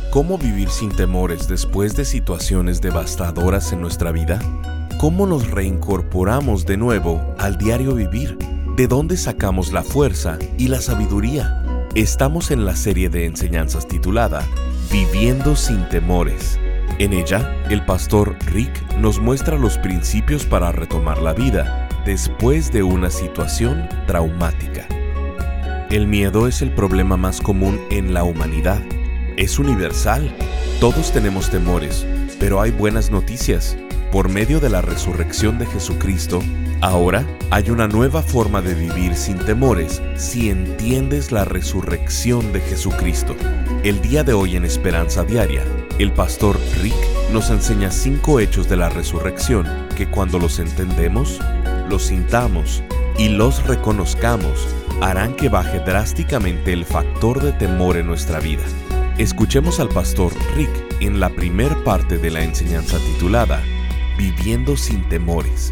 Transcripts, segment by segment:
¿Cómo vivir sin temores después de situaciones devastadoras en nuestra vida? ¿Cómo nos reincorporamos de nuevo al diario vivir? ¿De dónde sacamos la fuerza y la sabiduría? Estamos en la serie de enseñanzas titulada Viviendo sin temores. En ella, el pastor Rick nos muestra los principios para retomar la vida después de una situación traumática. El miedo es el problema más común en la humanidad. Es universal. Todos tenemos temores, pero hay buenas noticias. Por medio de la resurrección de Jesucristo, ahora hay una nueva forma de vivir sin temores si entiendes la resurrección de Jesucristo. El día de hoy en Esperanza Diaria, el pastor Rick nos enseña 5 hechos de la resurrección que cuando los entendemos, los sintamos y los reconozcamos, harán que baje drásticamente el factor de temor en nuestra vida. Escuchemos al pastor Rick en la primer parte de la enseñanza titulada Viviendo sin temores.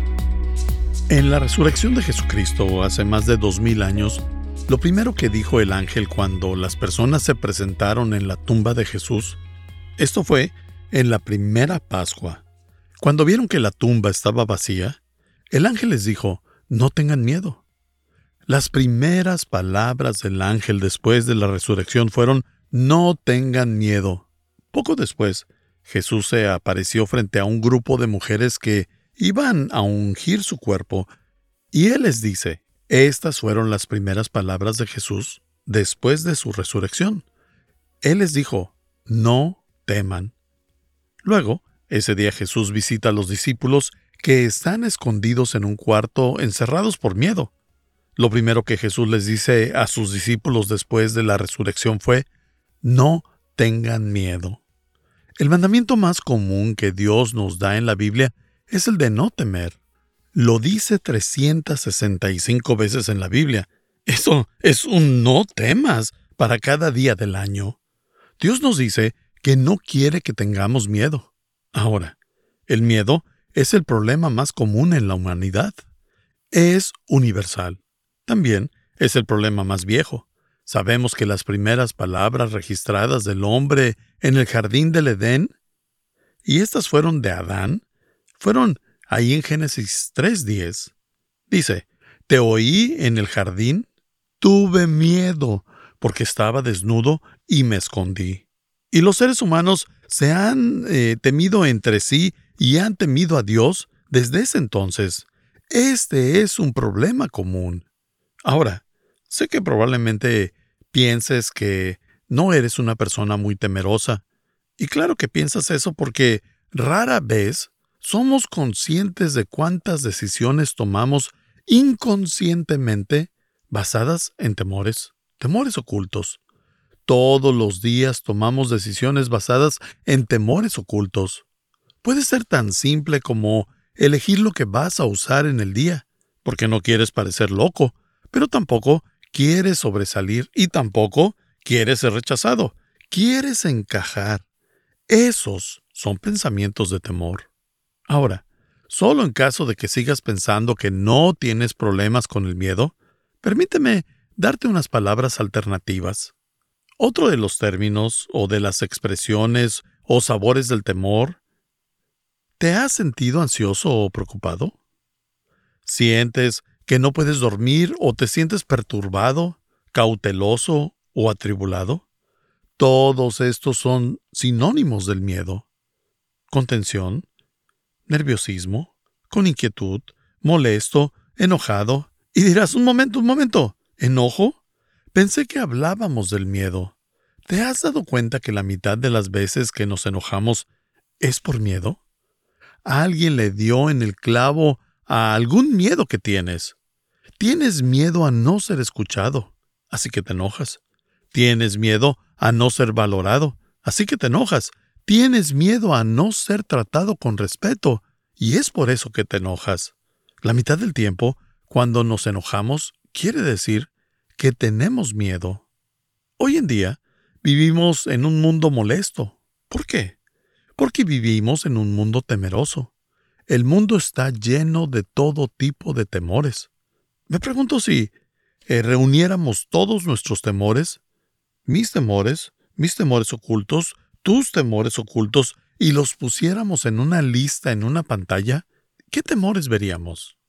En la resurrección de Jesucristo hace más de 2000 años, lo primero que dijo el ángel cuando las personas se presentaron en la tumba de Jesús, esto fue en la primera Pascua. Cuando vieron que la tumba estaba vacía, el ángel les dijo, no tengan miedo. Las primeras palabras del ángel después de la resurrección fueron, no tengan miedo. Poco después, Jesús se apareció frente a un grupo de mujeres que iban a ungir su cuerpo, y Él les dice, estas fueron las primeras palabras de Jesús después de su resurrección. Él les dijo, no teman. Luego, ese día Jesús visita a los discípulos que están escondidos en un cuarto, encerrados por miedo. Lo primero que Jesús les dice a sus discípulos después de la resurrección fue, no tengan miedo. El mandamiento más común que Dios nos da en la Biblia es el de no temer. Lo dice 365 veces en la Biblia. Eso es un no temas para cada día del año. Dios nos dice que no quiere que tengamos miedo. Ahora, el miedo es el problema más común en la humanidad. Es universal. También es el problema más viejo. Sabemos que las primeras palabras registradas del hombre en el jardín del Edén, y estas fueron de Adán, fueron ahí en Génesis 3:10. Dice, te oí en el jardín, tuve miedo, porque estaba desnudo y me escondí. Y los seres humanos se han temido entre sí y han temido a Dios desde ese entonces. Este es un problema común. Ahora, sé que probablemente pienses que no eres una persona muy temerosa. Y claro que piensas eso porque rara vez somos conscientes de cuántas decisiones tomamos inconscientemente basadas en temores ocultos. Todos los días tomamos decisiones basadas en temores ocultos. Puede ser tan simple como elegir lo que vas a usar en el día, porque no quieres parecer loco, pero tampoco quieres sobresalir y tampoco quieres ser rechazado. Quieres encajar. Esos son pensamientos de temor. Ahora, solo en caso de que sigas pensando que no tienes problemas con el miedo, permíteme darte unas palabras alternativas. Otro de los términos o de las expresiones o sabores del temor, ¿te has sentido ansioso o preocupado? ¿Sientes que no puedes dormir o te sientes perturbado, cauteloso o atribulado? Todos estos son sinónimos del miedo. Con tensión, nerviosismo, con inquietud, molesto, enojado. Y dirás, un momento, ¿enojo? Pensé que hablábamos del miedo. ¿Te has dado cuenta que la mitad de las veces que nos enojamos es por miedo? Alguien le dio en el clavo a algún miedo que tienes. Tienes miedo a no ser escuchado, así que te enojas. Tienes miedo a no ser valorado, así que te enojas. Tienes miedo a no ser tratado con respeto, y es por eso que te enojas. La mitad del tiempo, cuando nos enojamos, quiere decir que tenemos miedo. Hoy en día, vivimos en un mundo molesto. ¿Por qué? Porque vivimos en un mundo temeroso. El mundo está lleno de todo tipo de temores. Me pregunto si reuniéramos todos nuestros temores, mis temores ocultos, tus temores ocultos y los pusiéramos en una lista en una pantalla, ¿qué temores veríamos?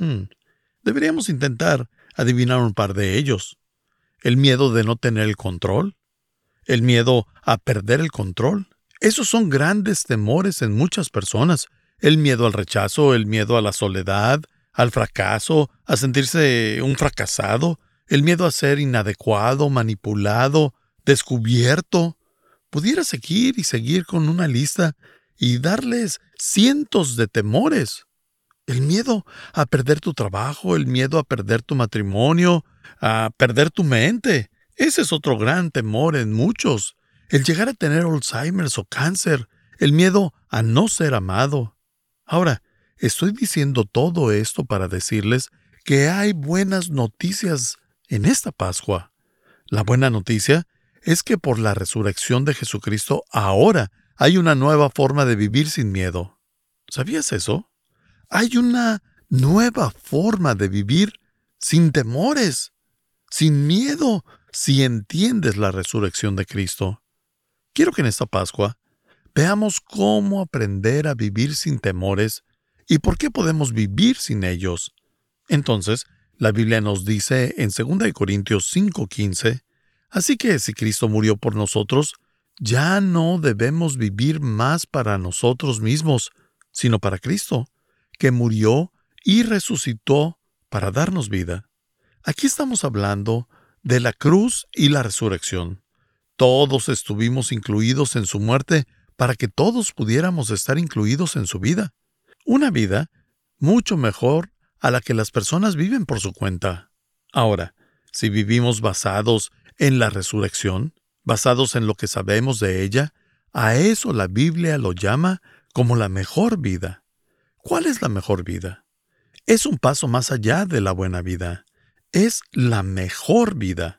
Deberíamos intentar adivinar un par de ellos. El miedo de no tener el control, el miedo a perder el control. Esos son grandes temores en muchas personas. El miedo al rechazo, el miedo a la soledad, al fracaso, a sentirse un fracasado, el miedo a ser inadecuado, manipulado, descubierto. Pudiera seguir y seguir con una lista y darles cientos de temores. El miedo a perder tu trabajo, el miedo a perder tu matrimonio, a perder tu mente. Ese es otro gran temor en muchos. El llegar a tener Alzheimer o cáncer, el miedo a no ser amado. Ahora, estoy diciendo todo esto para decirles que hay buenas noticias en esta Pascua. La buena noticia es que por la resurrección de Jesucristo ahora hay una nueva forma de vivir sin miedo. ¿Sabías eso? Hay una nueva forma de vivir sin temores, sin miedo, si entiendes la resurrección de Cristo. Quiero que en esta Pascua veamos cómo aprender a vivir sin temores y por qué podemos vivir sin ellos. Entonces, la Biblia nos dice en 2 Corintios 5:15, así que si Cristo murió por nosotros, ya no debemos vivir más para nosotros mismos, sino para Cristo, que murió y resucitó para darnos vida. Aquí estamos hablando de la cruz y la resurrección. Todos estuvimos incluidos en su muerte para que todos pudiéramos estar incluidos en su vida. Una vida mucho mejor a la que las personas viven por su cuenta. Ahora, si vivimos basados en la resurrección, basados en lo que sabemos de ella, a eso la Biblia lo llama como la mejor vida. ¿Cuál es la mejor vida? Es un paso más allá de la buena vida. Es la mejor vida.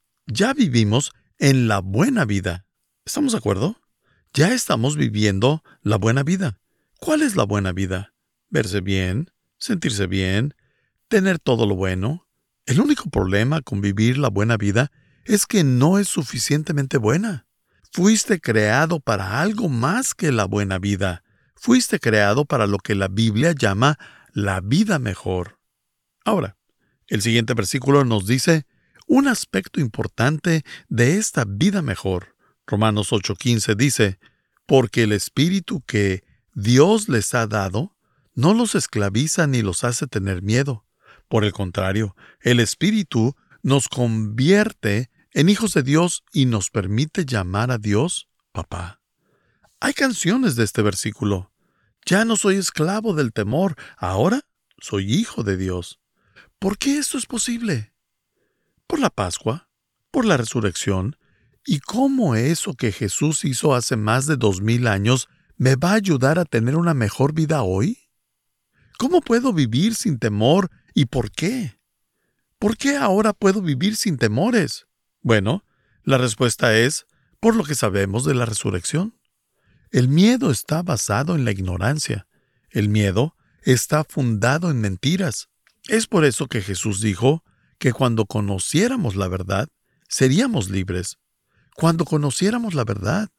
Ya vivimos en la buena vida. ¿Estamos de acuerdo? Ya estamos viviendo la buena vida. ¿Cuál es la buena vida? Verse bien, sentirse bien, tener todo lo bueno. El único problema con vivir la buena vida es que no es suficientemente buena. Fuiste creado para algo más que la buena vida. Fuiste creado para lo que la Biblia llama la vida mejor. Ahora, el siguiente versículo nos dice un aspecto importante de esta vida mejor. Romanos 8:15 dice, porque el Espíritu que Dios les ha dado no los esclaviza ni los hace tener miedo. Por el contrario, el Espíritu nos convierte en hijos de Dios y nos permite llamar a Dios papá. Hay canciones de este versículo. Ya no soy esclavo del temor, ahora soy hijo de Dios. ¿Por qué esto es posible? Por la Pascua, por la resurrección, y cómo eso que Jesús hizo hace más de 2000 años me va a ayudar a tener una mejor vida hoy. ¿Cómo puedo vivir sin temor y por qué? ¿Por qué ahora puedo vivir sin temores? Bueno, la respuesta es por lo que sabemos de la resurrección. El miedo está basado en la ignorancia. El miedo está fundado en mentiras. Es por eso que Jesús dijo que cuando conociéramos la verdad, seríamos libres. Cuando conociéramos la verdad,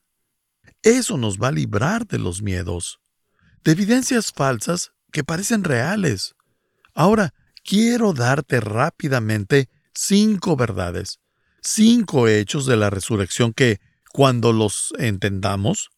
eso nos va a librar de los miedos, de evidencias falsas que parecen reales. Ahora, quiero darte rápidamente 5 verdades, 5 hechos de la resurrección que, cuando los entendamos,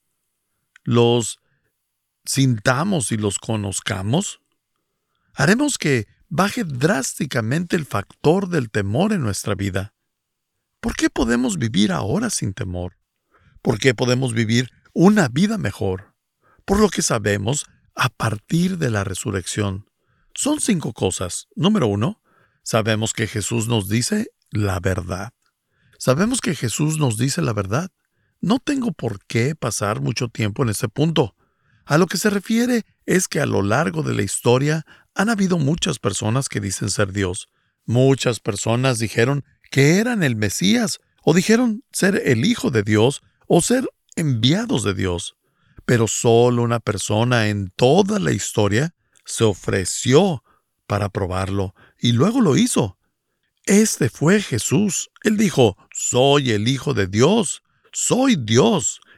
los sintamos y los conozcamos, haremos que baje drásticamente el factor del temor en nuestra vida. ¿Por qué podemos vivir ahora sin temor? ¿Por qué podemos vivir una vida mejor? Por lo que sabemos a partir de la resurrección. Son 5 cosas. Número 1, sabemos que Jesús nos dice la verdad. Sabemos que Jesús nos dice la verdad. No tengo por qué pasar mucho tiempo en ese punto. A lo que se refiere es que a lo largo de la historia han habido muchas personas que dicen ser Dios. Muchas personas dijeron que eran el Mesías, o dijeron ser el Hijo de Dios, o ser enviados de Dios. Pero solo una persona en toda la historia se ofreció para probarlo, y luego lo hizo. Este fue Jesús. Él dijo, soy el Hijo de Dios, soy Dios.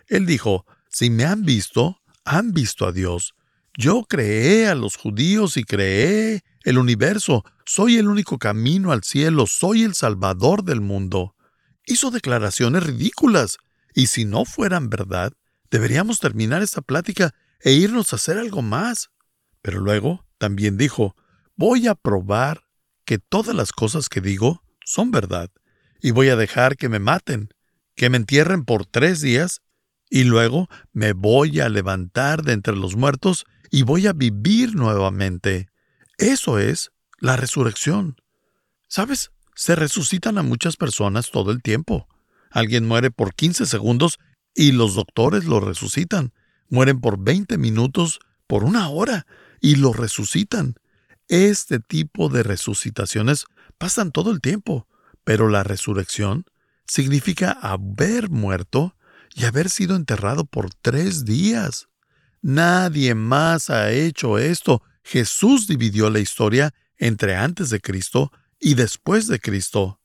Él dijo, si me han visto a Dios. Yo creé a los judíos y creé el universo. Soy el único camino al cielo. Soy el Salvador del mundo. Hizo declaraciones ridículas. Y si no fueran verdad, deberíamos terminar esta plática e irnos a hacer algo más. Pero luego también dijo, voy a probar que todas las cosas que digo son verdad. Y voy a dejar que me maten, que me entierren por 3 días, y luego me voy a levantar de entre los muertos y voy a vivir nuevamente. Eso es la resurrección. ¿Sabes? Se resucitan a muchas personas todo el tiempo. Alguien muere por 15 segundos y los doctores lo resucitan. Mueren por 20 minutos, por 1 hora, y lo resucitan. Este tipo de resucitaciones pasan todo el tiempo, pero la resurrección significa haber muerto y haber sido enterrado por 3 días. Nadie más ha hecho esto. Jesús dividió la historia entre antes de Cristo y después de Cristo.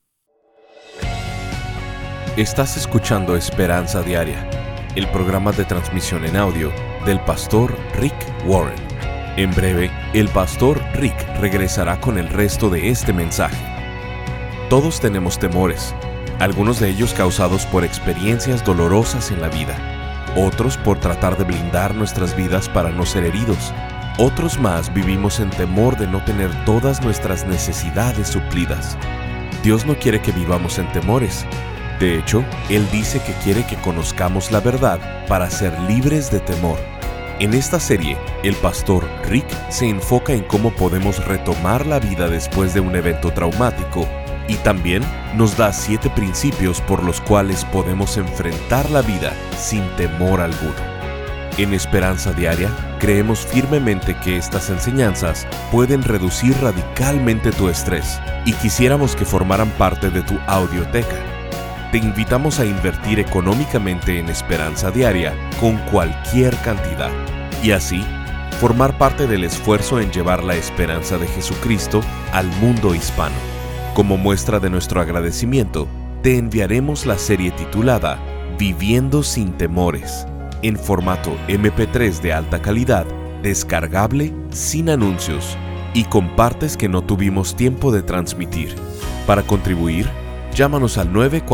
Estás escuchando Esperanza Diaria, el programa de transmisión en audio del pastor Rick Warren. En breve, el pastor Rick regresará con el resto de este mensaje. Todos tenemos temores, algunos de ellos causados por experiencias dolorosas en la vida, otros por tratar de blindar nuestras vidas para no ser heridos. Otros más vivimos en temor de no tener todas nuestras necesidades suplidas. Dios no quiere que vivamos en temores. De hecho, Él dice que quiere que conozcamos la verdad para ser libres de temor. En esta serie, el pastor Rick se enfoca en cómo podemos retomar la vida después de un evento traumático y también nos da 7 principios por los cuales podemos enfrentar la vida sin temor alguno. En Esperanza Diaria, creemos firmemente que estas enseñanzas pueden reducir radicalmente tu estrés y quisiéramos que formaran parte de tu audioteca. Te invitamos a invertir económicamente en Esperanza Diaria con cualquier cantidad y así formar parte del esfuerzo en llevar la esperanza de Jesucristo al mundo hispano. Como muestra de nuestro agradecimiento, te enviaremos la serie titulada Viviendo sin temores, en formato MP3 de alta calidad, descargable, sin anuncios y con partes que no tuvimos tiempo de transmitir. Para contribuir, llámanos al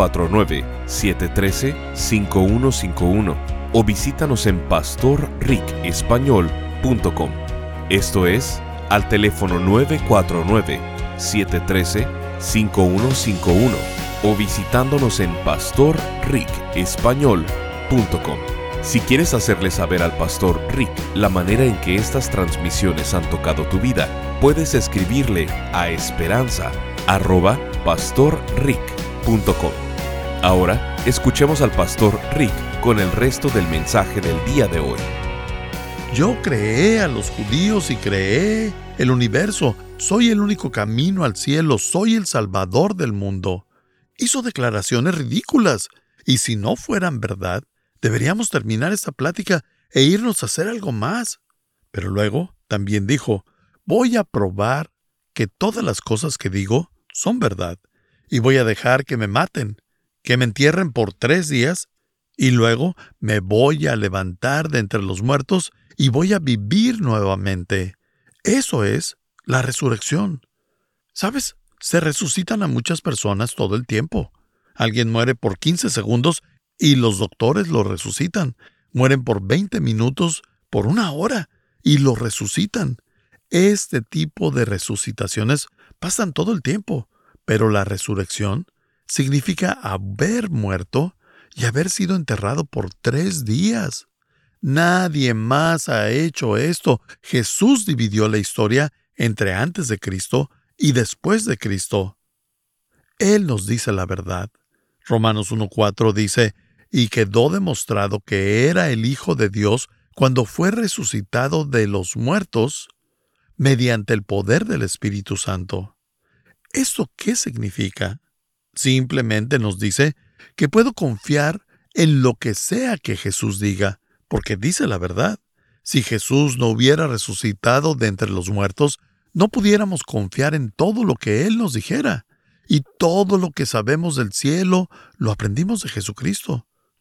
949-713-5151 o visítanos en pastorricespañol.com. Esto es, al teléfono 949-713-5151 o visitándonos en pastorricespañol.com. Si quieres hacerle saber al pastor Rick la manera en que estas transmisiones han tocado tu vida, puedes escribirle a esperanza@pastorrick.com. Ahora, escuchemos al pastor Rick con el resto del mensaje del día de hoy. Yo creé a los judíos y creé el universo. Soy el único camino al cielo. Soy el Salvador del mundo. Hizo declaraciones ridículas. Y si no fueran verdad, deberíamos terminar esta plática e irnos a hacer algo más. Pero luego también dijo, voy a probar que todas las cosas que digo son verdad. Y voy a dejar que me maten, que me entierren por 3 días, y luego me voy a levantar de entre los muertos y voy a vivir nuevamente. Eso es la resurrección. ¿Sabes? Se resucitan a muchas personas todo el tiempo. Alguien muere por 15 segundos y los doctores lo resucitan. Mueren por 20 minutos, por 1 hora, y lo resucitan. Este tipo de resucitaciones pasan todo el tiempo, pero la resurrección significa haber muerto y haber sido enterrado por 3 días. Nadie más ha hecho esto. Jesús dividió la historia entre antes de Cristo y después de Cristo. Él nos dice la verdad. Romanos 1:4 dice, y quedó demostrado que era el Hijo de Dios cuando fue resucitado de los muertos mediante el poder del Espíritu Santo. ¿Esto qué significa? Simplemente nos dice que puedo confiar en lo que sea que Jesús diga, porque dice la verdad. Si Jesús no hubiera resucitado de entre los muertos, no pudiéramos confiar en todo lo que Él nos dijera. Y todo lo que sabemos del cielo lo aprendimos de Jesucristo.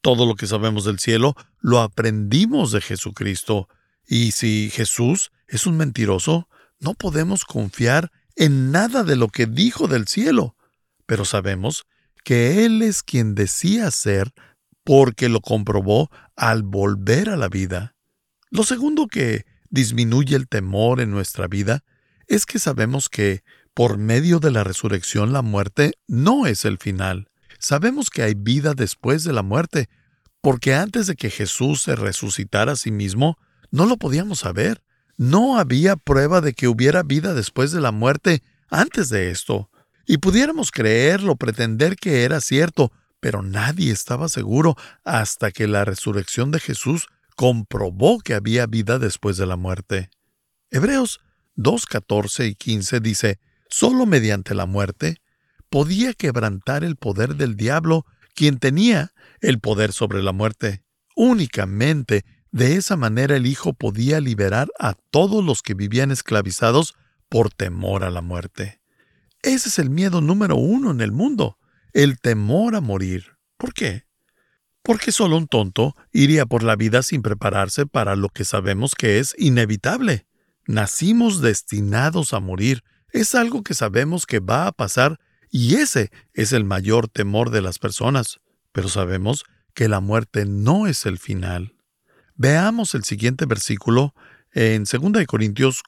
Todo lo que sabemos del cielo lo aprendimos de Jesucristo. Y si Jesús es un mentiroso, no podemos confiar en nada de lo que dijo del cielo. Pero sabemos que Él es quien decía ser porque lo comprobó al volver a la vida. Lo segundo que disminuye el temor en nuestra vida es que sabemos que, por medio de la resurrección, la muerte no es el final. Sabemos que hay vida después de la muerte, porque antes de que Jesús se resucitara a sí mismo, no lo podíamos saber. No había prueba de que hubiera vida después de la muerte antes de esto. Y pudiéramos creerlo, pretender que era cierto, pero nadie estaba seguro hasta que la resurrección de Jesús comprobó que había vida después de la muerte. Hebreos 2:14 y 15 dice: «Solo mediante la muerte podía quebrantar el poder del diablo, quien tenía el poder sobre la muerte. Únicamente de esa manera el Hijo podía liberar a todos los que vivían esclavizados por temor a la muerte». Ese es el miedo número 1 en el mundo, el temor a morir. ¿Por qué? Porque solo un tonto iría por la vida sin prepararse para lo que sabemos que es inevitable. Nacimos destinados a morir. Es algo que sabemos que va a pasar y ese es el mayor temor de las personas. Pero sabemos que la muerte no es el final. Veamos el siguiente versículo en 2 Corintios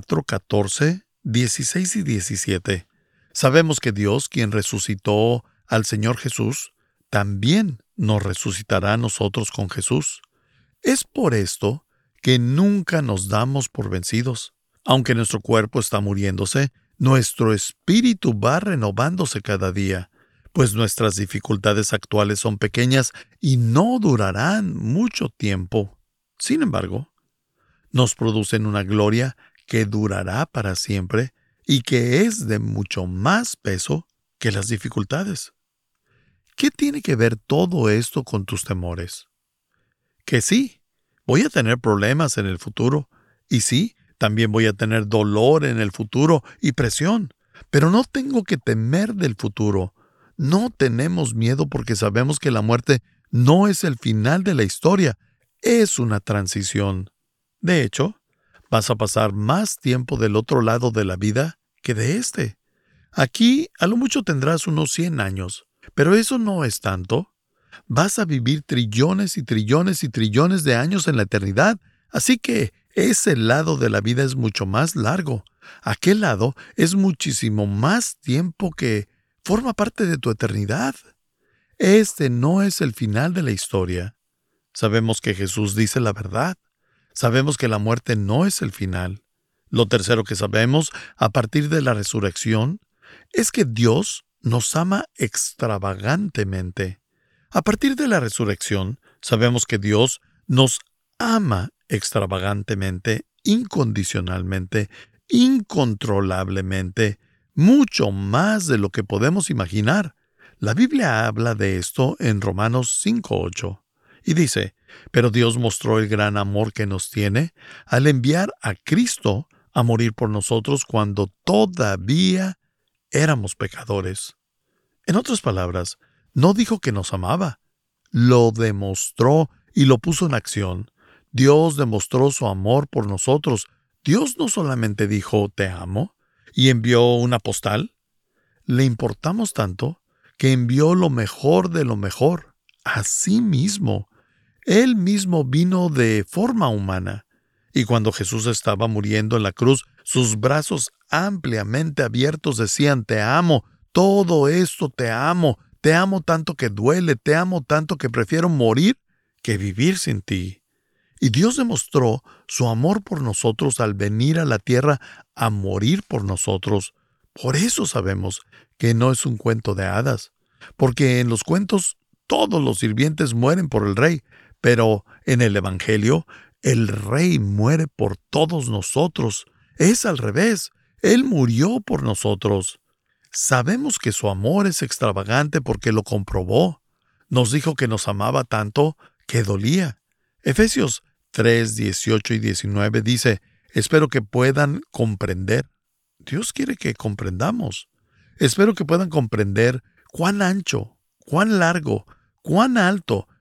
4:14, 16 y 17. Sabemos que Dios, quien resucitó al Señor Jesús, también nos resucitará a nosotros con Jesús. Es por esto que nunca nos damos por vencidos. Aunque nuestro cuerpo está muriéndose, nuestro espíritu va renovándose cada día, pues nuestras dificultades actuales son pequeñas y no durarán mucho tiempo. Sin embargo, nos producen una gloria que durará para siempre y que es de mucho más peso que las dificultades. ¿Qué tiene que ver todo esto con tus temores? Que sí, voy a tener problemas en el futuro, y sí, también voy a tener dolor en el futuro y presión, pero no tengo que temer del futuro. No tenemos miedo porque sabemos que la muerte no es el final de la historia, es una transición. De hecho, vas a pasar más tiempo del otro lado de la vida que de este. Aquí a lo mucho tendrás unos 100 años, pero eso no es tanto. Vas a vivir trillones y trillones y trillones de años en la eternidad, así que ese lado de la vida es mucho más largo. Aquel lado es muchísimo más tiempo que forma parte de tu eternidad. Este no es el final de la historia. Sabemos que Jesús dice la verdad. Sabemos que la muerte no es el final. Lo tercero que sabemos a partir de la resurrección es que Dios nos ama extravagantemente. A partir de la resurrección, sabemos que Dios nos ama extravagantemente, incondicionalmente, incontrolablemente, mucho más de lo que podemos imaginar. La Biblia habla de esto en Romanos 5:8 y dice: «Pero Dios mostró el gran amor que nos tiene al enviar a Cristo a morir por nosotros cuando todavía éramos pecadores». En otras palabras, no dijo que nos amaba, lo demostró y lo puso en acción. Dios demostró su amor por nosotros. Dios no solamente dijo «te amo» y envió una postal. Le importamos tanto que envió lo mejor de lo mejor, a sí mismo. Él mismo vino de forma humana. Y cuando Jesús estaba muriendo en la cruz, sus brazos ampliamente abiertos decían «te amo, todo esto te amo tanto que duele, te amo tanto que prefiero morir que vivir sin ti». Y Dios demostró su amor por nosotros al venir a la tierra a morir por nosotros. Por eso sabemos que no es un cuento de hadas, porque en los cuentos todos los sirvientes mueren por el rey, pero en el Evangelio el rey muere por todos nosotros. Es al revés, él murió por nosotros. Sabemos que su amor es extravagante porque lo comprobó. Nos dijo que nos amaba tanto que dolía. Efesios 3, 18 y 19 dice: «Espero que puedan comprender». Dios quiere que comprendamos. «Espero que puedan comprender cuán ancho, cuán largo, cuán alto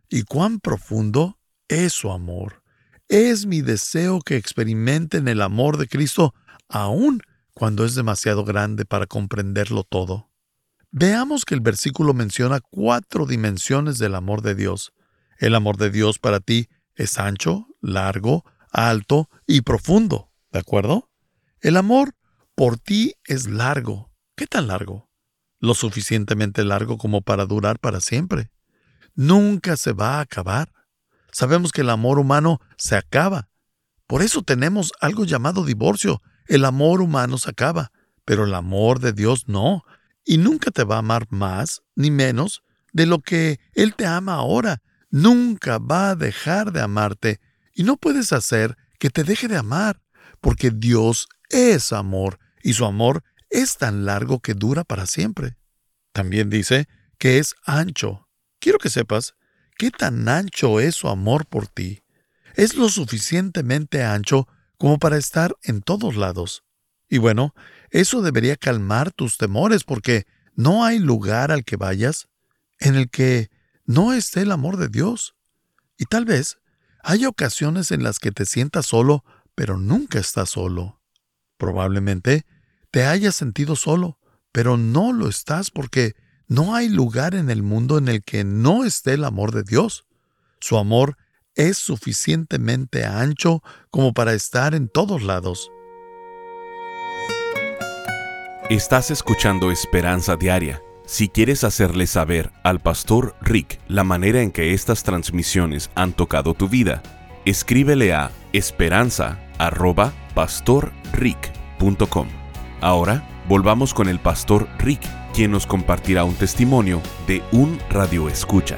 y cuán profundo es su amor. Es mi deseo que experimenten el amor de Cristo aun cuando es demasiado grande para comprenderlo todo. Veamos que el versículo menciona 4 dimensiones del amor de Dios. El amor de Dios para ti es ancho, largo, alto y profundo, ¿de acuerdo? El amor por ti es largo. ¿Qué tan largo? Lo suficientemente largo como para durar para siempre. Nunca se va a acabar. Sabemos que el amor humano se acaba. Por eso tenemos algo llamado divorcio. El amor humano se acaba, pero el amor de Dios no. Y nunca te va a amar más ni menos de lo que Él te ama ahora. Nunca va a dejar de amarte y no puedes hacer que te deje de amar, porque Dios es amor y su amor es tan largo que dura para siempre. También dice que es ancho. Quiero que sepas qué tan ancho es su amor por ti. Es lo suficientemente ancho como para estar en todos lados. Y bueno, eso debería calmar tus temores porque no hay lugar al que vayas en el que no esté el amor de Dios. Y tal vez hay ocasiones en las que te sientas solo, pero nunca estás solo. Probablemente te hayas sentido solo, pero no lo estás porque no hay lugar en el mundo en el que no esté el amor de Dios. Su amor es suficientemente ancho como para estar en todos lados. Estás escuchando Esperanza Diaria. Si quieres hacerle saber al Pastor Rick la manera en que estas transmisiones han tocado tu vida, escríbele a esperanza@pastorrick.com. Ahora, volvamos con el Pastor Rick, quien nos compartirá un testimonio de un radioescucha.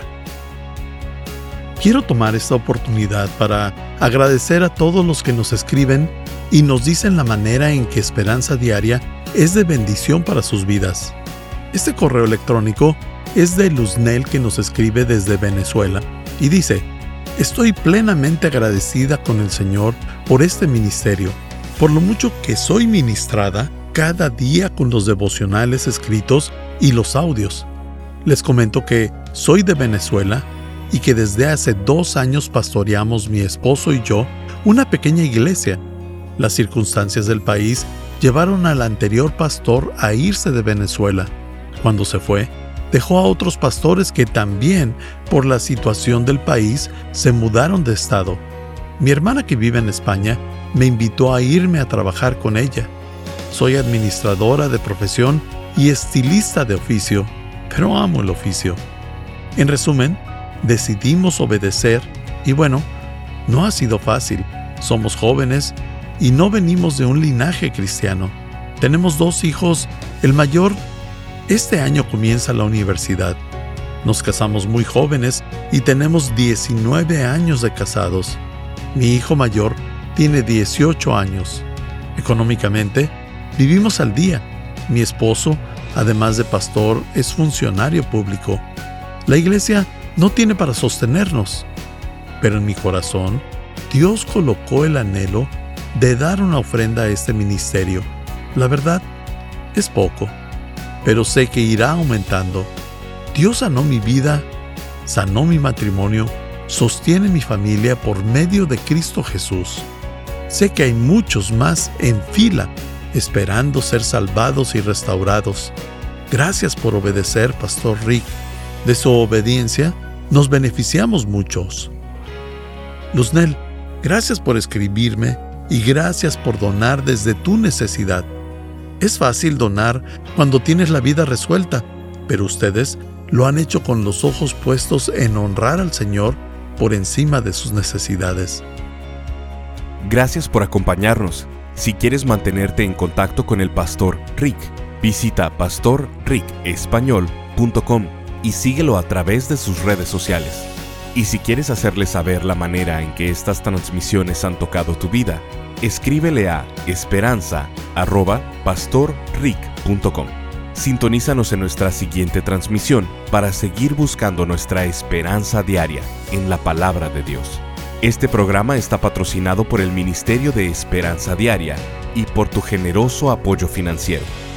Quiero tomar esta oportunidad para agradecer a todos los que nos escriben y nos dicen la manera en que Esperanza Diaria es de bendición para sus vidas. Este correo electrónico es de Luznel, que nos escribe desde Venezuela y dice: estoy plenamente agradecida con el Señor por este ministerio, por lo mucho que soy ministrada cada día con los devocionales escritos y los audios. Les comento que soy de Venezuela y que desde hace 2 años pastoreamos mi esposo y yo una pequeña iglesia. Las circunstancias del país llevaron al anterior pastor a irse de Venezuela. Cuando se fue, dejó a otros pastores que también, por la situación del país, se mudaron de estado. Mi hermana, que vive en España, me invitó a irme a trabajar con ella. Soy administradora de profesión y estilista de oficio, pero amo el oficio. En resumen, decidimos obedecer y bueno, no ha sido fácil. Somos jóvenes y no venimos de un linaje cristiano. Tenemos 2 hijos. El mayor este año comienza la universidad. Nos casamos muy jóvenes y tenemos 19 años de casados. Mi hijo mayor tiene 18 años. Económicamente, vivimos al día. Mi esposo, además de pastor, es funcionario público. La iglesia no tiene para sostenernos, pero en mi corazón, Dios colocó el anhelo de dar una ofrenda a este ministerio. La verdad, es poco, pero sé que irá aumentando. Dios sanó mi vida, sanó mi matrimonio, sostiene mi familia por medio de Cristo Jesús. Sé que hay muchos más en fila esperando ser salvados y restaurados. Gracias por obedecer, Pastor Rick. De su obediencia nos beneficiamos muchos. Luznel, gracias por escribirme y gracias por donar desde tu necesidad. Es fácil donar cuando tienes la vida resuelta, pero ustedes lo han hecho con los ojos puestos en honrar al Señor por encima de sus necesidades. Gracias por acompañarnos. Si quieres mantenerte en contacto con el Pastor Rick, visita pastorricespañol.com y síguelo a través de sus redes sociales. Y si quieres hacerle saber la manera en que estas transmisiones han tocado tu vida, escríbele a esperanza@pastorrick.com. Sintonízanos en nuestra siguiente transmisión para seguir buscando nuestra esperanza diaria en la palabra de Dios. Este programa está patrocinado por el Ministerio de Esperanza Diaria y por tu generoso apoyo financiero.